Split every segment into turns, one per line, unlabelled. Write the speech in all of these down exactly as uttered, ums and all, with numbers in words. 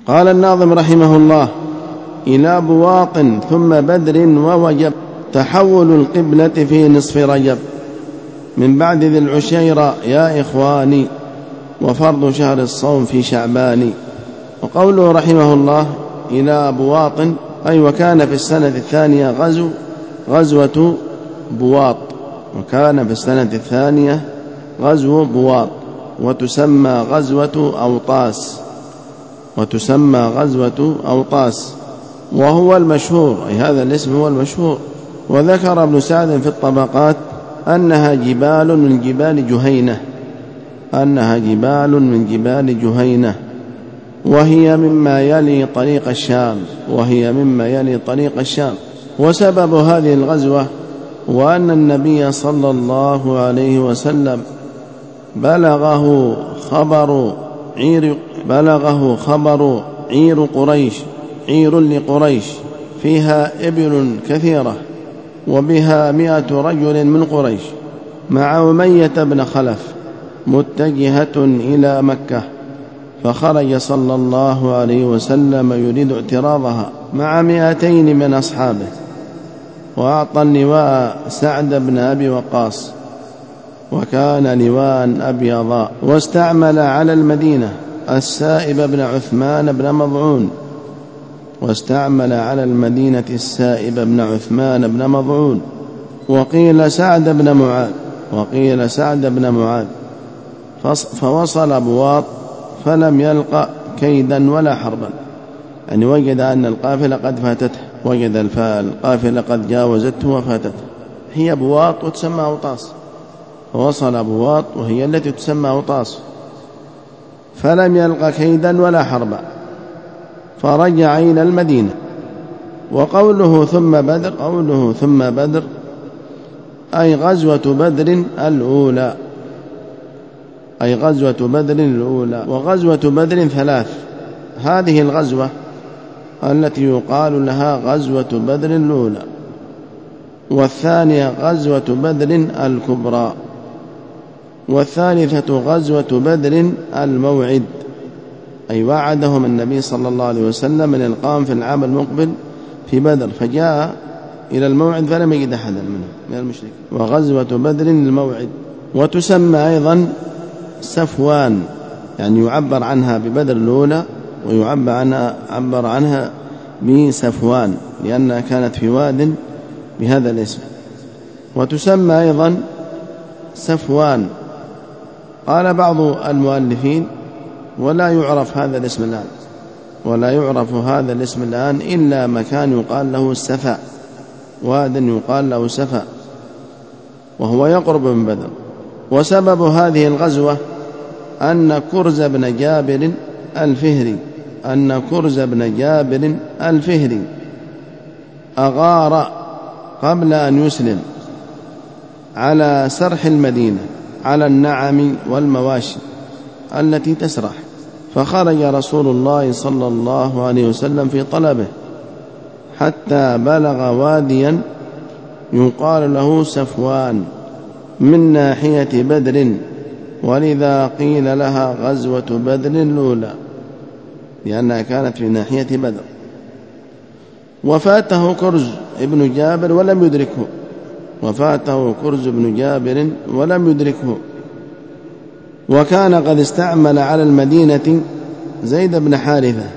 قال الناظم رحمه الله: إلى بواط ثم بدر ووجب تحول القبلة في نصف رجب من بعد ذي العشيرة يا إخواني وفرض شهر الصوم في شعبان. وقوله رحمه الله إلى بواط أي وكان في السنة الثانية غزو غزوة بواط وكان في السنة الثانية غزو بواط وتسمى غزوة أوطاس وتسمى غزوة أوطاس وهو المشهور، أي هذا الاسم هو المشهور. وذكر ابن سعد في الطبقات أنها جبال من جبال جهينة أنها جبال من جبال جهينة وهي مما يلي طريق الشام وهي مما يلي طريق الشام. وسبب هذه الغزوة وأن النبي صلى الله عليه وسلم بلغه خبر عير بلغه خبر عير قريش عير لقريش فيها إبل كثيرة وبها مئة رجل من قريش مع أمية بن خلف متجهة إلى مكة، فخرج صلى الله عليه وسلم يريد اعتراضها مع مئتين من أصحابه، وأعطى اللواء سعد بن أبي وقاص وكان لواء أبيضا، واستعمل على المدينة السائب بن عثمان بن مضعون واستعمل على المدينة السائب بن عثمان بن مضعون وقيل سعد بن معاذ وقيل سعد بن معاذ فوصل بواط فلم يلق كيدا ولا حربا، يعني وجد أن القافلة قد فاتته وجد القافلة قد جاوزته وفاتته. هي بواط وتسمى أوطاس، فوصل بواط وهي التي تسمى أوطاس فلم يلق كيدا ولا حربا فرجع إلى المدينة. وقوله ثم بدر قوله ثم بدر أي غزوة بدر الأولى أي غزوة بدر الأولى. وغزوة بدر ثلاث: هذه الغزوة التي يقال لها غزوة بدر الأولى، والثانية غزوة بدر الكبرى، والثالثة غزوة بدر الموعد، أي وعدهم النبي صلى الله عليه وسلم من القام في العام المقبل في بدر، فجاء إلى الموعد فلم يجد أحدا منهم من المشركين. وغزوة بدر الموعد. وتسمى أيضا سفوان، يعني يعبر عنها ببدر الأولى ويعبر عنها, عبر عنها بسفوان لأنها كانت في واد بهذا الاسم. وتسمى أيضا سفوان. قال بعض المؤلفين: ولا يعرف هذا الاسم الآن ولا يعرف هذا الاسم الآن إلا مكان يقال له السفا، واد يقال له سفا وهو يقرب من بدر. وسبب هذه الغزوة أن كرز بن جابر الفهري أن كرز بن جابر الفهري أغار قبل أن يسلم على سرح المدينة على النعم والمواشي التي تسرح، فخرج رسول الله صلى الله عليه وسلم في طلبه حتى بلغ واديا يقال له سفوان من ناحية بدر، ولذا قيل لها غزوة بدر الأولى لأنها كانت في ناحية بدر. وفاته كرز ابن جابر ولم يدركه وفاته كرز بن جابر ولم يدركه وكان قد استعمل على المدينة زيد بن حارثة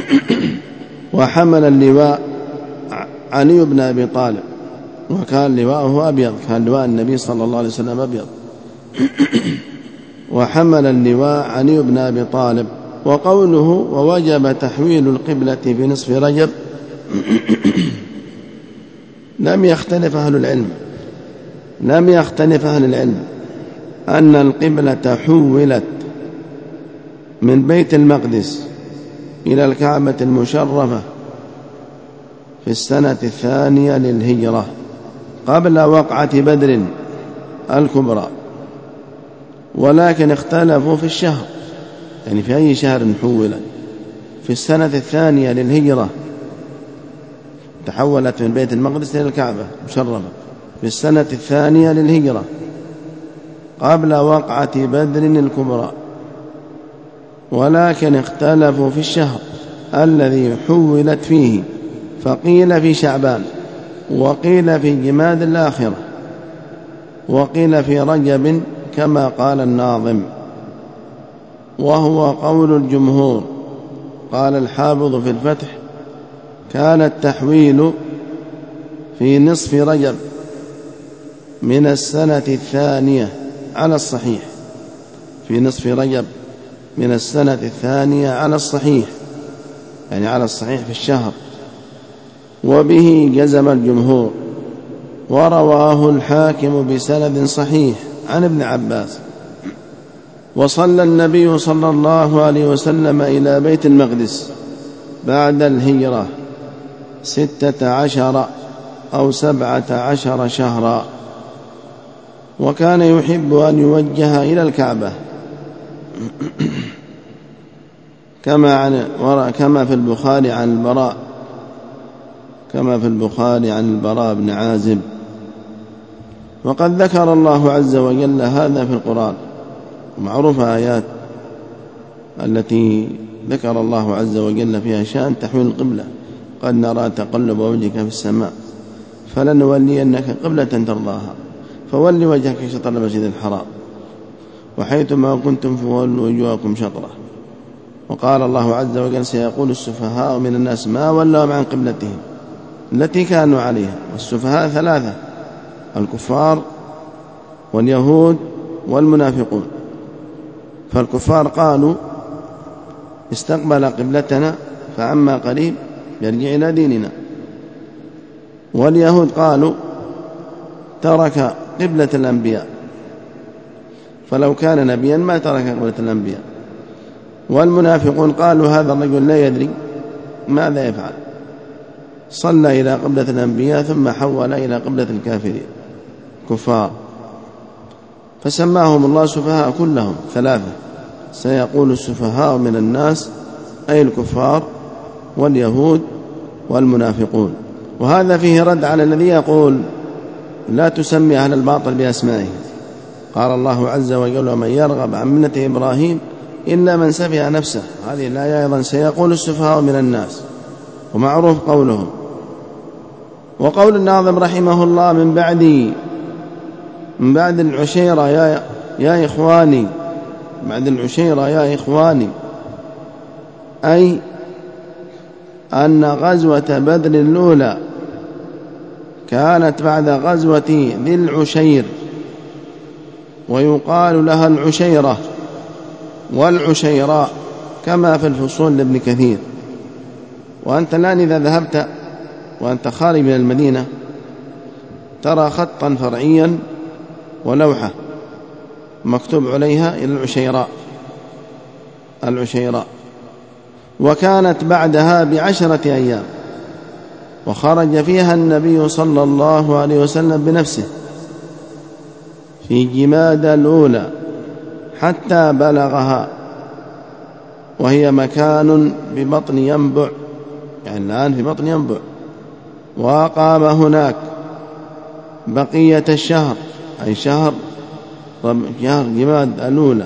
وحمل اللواء علي بن أبي طالب، وكان لواءه أبيض، كان لواء النبي صلى الله عليه وسلم أبيض وحمل اللواء علي بن أبي طالب. وقوله ووجب تحويل القبلة في نصف رجب لم يختلف أهل العلم لم يختلف أهل العلم أن القبلة حولت من بيت المقدس إلى الكعبة المشرفة في السنة الثانية للهجرة قبل وقعة بدر الكبرى، ولكن اختلفوا في الشهر، يعني في أي شهر حولت. في السنة الثانية للهجرة تحولت من بيت المقدس إلى الكعبة المشرفة في السنة الثانية للهجرة قبل وقعة بدر الكبرى، ولكن اختلفوا في الشهر، الذي حولت فيه، فقيل في شعبان، وقيل في جماد الآخرة، وقيل في رجب كما قال الناظم، وهو قول الجمهور. قال الحافظ في الفتح: كان التحويل في نصف رجب من السنة الثانية على الصحيح، في نصف رجب من السنة الثانية على الصحيح، يعني على الصحيح في الشهر، وبه جزم الجمهور. ورواه الحاكم بسند صحيح عن ابن عباس: وصلى النبي صلى الله عليه وسلم إلى بيت المقدس بعد الهجرة ستة عشر أو سبعة عشر شهرا، وكان يحب أن يوجه إلى الكعبة كما عن كما في البخاري عن البراء كما في البخاري عن البراء بن عازب. وقد ذكر الله عز وجل هذا في القرآن، معروفة آيات التي ذكر الله عز وجل فيها شأن تحويل القبلة: قد نرى تقلب وجهك في السماء فلنولينك قبلة ترضاها فول وجهك شطر المسجد الحرام وحيثما كنتم فولوا وجوهكم شطره. وقال الله عز وجل: سيقول السفهاء من الناس ما ولهم عن قبلتهم التي كانوا عليها. والسفهاء ثلاثة: الكفار واليهود والمنافقون. فالكفار قالوا استقبل قبلتنا فعما قريب يرجع إلى ديننا، واليهود قالوا ترك قبلة الأنبياء فلو كان نبيا ما ترك قبلة الأنبياء، والمنافقون قالوا هذا الرجل لا يدري ماذا يفعل، صلى إلى قبلة الأنبياء ثم حول إلى قبلة الكافرين كفار، فسماهم الله سفهاء كلهم ثلاثة: سيقول السفهاء من الناس أي الكفار واليهود والمنافقون. وهذا فيه رد على الذي يقول لا تسمي أهل الباطل بأسمائهم. قال الله عز وجل: ومن يرغب عن ملة إبراهيم إلا من سفه نفسه. هذه الآية أيضا سيقول السفهاء من الناس، ومعروف قولهم. وقول الناظم رحمه الله من بعد من بعد العشيرة يا, يا إخواني بعد العشيرة يا إخواني، أي أن غزوة بدر الأولى كانت بعد غزوة ذي العشير، ويقال لها العشيرة والعشيراء كما في الفصول لابن كثير. وأنت الآن إذا ذهبت وأنت خارج من المدينة ترى خطا فرعيا ولوحة مكتوب عليها إلى العشيراء العشيراء وكانت بعدها بعشرة أيام، وخرج فيها النبي صلى الله عليه وسلم بنفسه في جماد الأولى حتى بلغها، وهي مكان ببطن ينبع، يعني الآن في بطن ينبع، وأقام هناك بقية الشهر، أي شهر جماد الأولى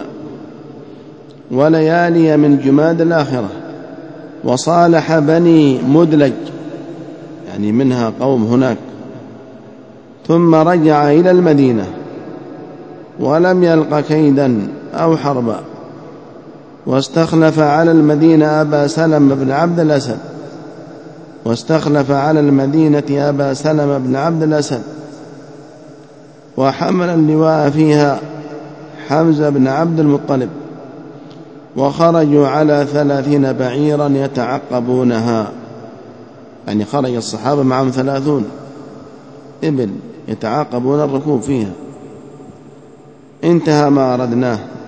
وليالي من جماد الآخرة، وصالح بني مدلج، يعني منها قوم هناك، ثم رجع إلى المدينة ولم يلق كيدا أو حربا، واستخلف على المدينة أبا سلمة بن عبد الأسد واستخلف على المدينة أبا سلمة بن عبد الأسد وحمل اللواء فيها حمزة بن عبد المطلب، وخرجوا على ثلاثين بعيرا يتعقبونها، يعني خرج الصحابة معهم ثلاثون إبل يتعاقبون الركوب فيها. انتهى ما أردناه.